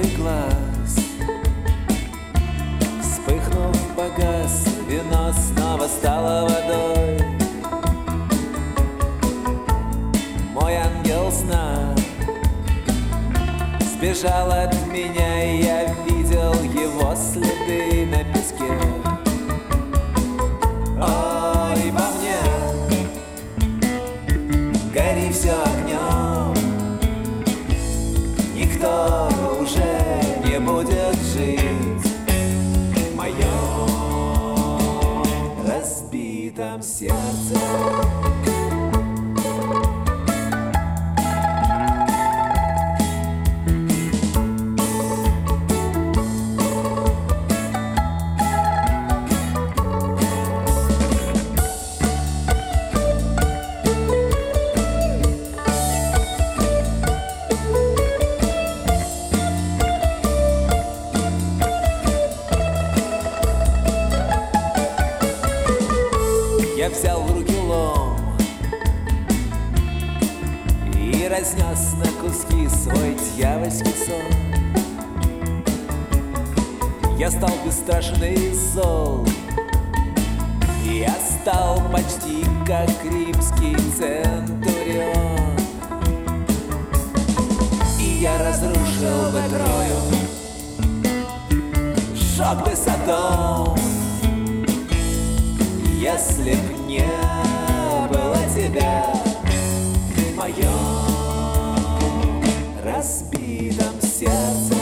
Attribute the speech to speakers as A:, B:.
A: твой глаз. Вспыхнув, погас, вино снова стало водой. Мой ангел сна сбежал от меня, и я видел его следы на песке. Ой, во мне гори все огнем, никто уже не будет жить в моем разбитом сердце. Я взял в руки лом и разнес на куски свой дьявольский сон. Я стал бесстрашен и зол, я стал почти как римский центурион. И я разрушил бы Трою, сжег бы Содом, если б не было тебя в моем разбитом сердце.